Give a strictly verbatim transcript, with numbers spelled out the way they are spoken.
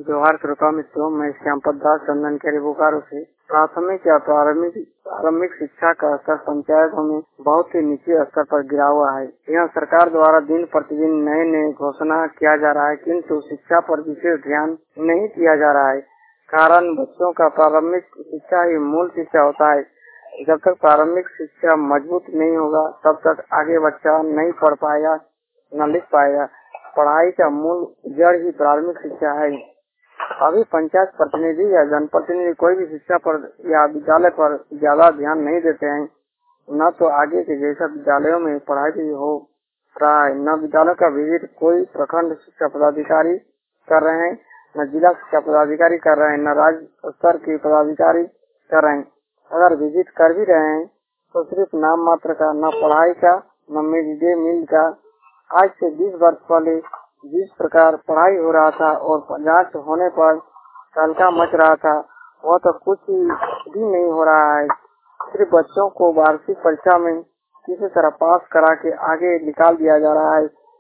जोहार श्रोता मित्रों, मैं श्यामपद दास चंदन के बोकारो से। प्राथमिक या प्रारंभिक प्रारंभिक शिक्षा का स्तर पंचायतों में बहुत ही नीचे स्तर पर गिरा हुआ है। यह सरकार द्वारा दिन प्रतिदिन नए नए घोषणा किया जा रहा है, किंतु शिक्षा पर विशेष ध्यान नहीं दिया जा रहा है। कारण बच्चों का प्रारंभिक शिक्षा ही मूल शिक्षा होता है। जब तक प्रारंभिक शिक्षा मजबूत नहीं होगा, तब तक आगे बच्चा नहीं पढ़ पाएगा, न लिख पाएगा। पढ़ाई का मूल जड़ ही प्रारंभिक शिक्षा है। अभी पंचायत प्रतिनिधि या जनप्रतिनिधि कोई भी शिक्षा पर या विद्यालय पर ज्यादा ध्यान नहीं देते हैं। न तो आगे के जैसा विद्यालयों में पढ़ाई भी हो रहा है, न विद्यालय का विजिट कोई प्रखंड शिक्षा पदाधिकारी कर रहे हैं, न जिला शिक्षा पदाधिकारी कर रहे हैं, न राज्य स्तर के पदाधिकारी कर रहे हैं। अगर विजिट कर भी रहे हैं तो सिर्फ नाम मात्र का, न पढ़ाई का, न मिड डे मील का। आज से बीस वर्ष पहले जिस प्रकार पढ़ाई हो रहा था और जांच होने पर तहलका मच रहा था, वह तो कुछ भी नहीं हो रहा है। सिर्फ बच्चों को वार्षिक परीक्षा में किसी तरह पास करा के आगे निकाल दिया जा रहा है।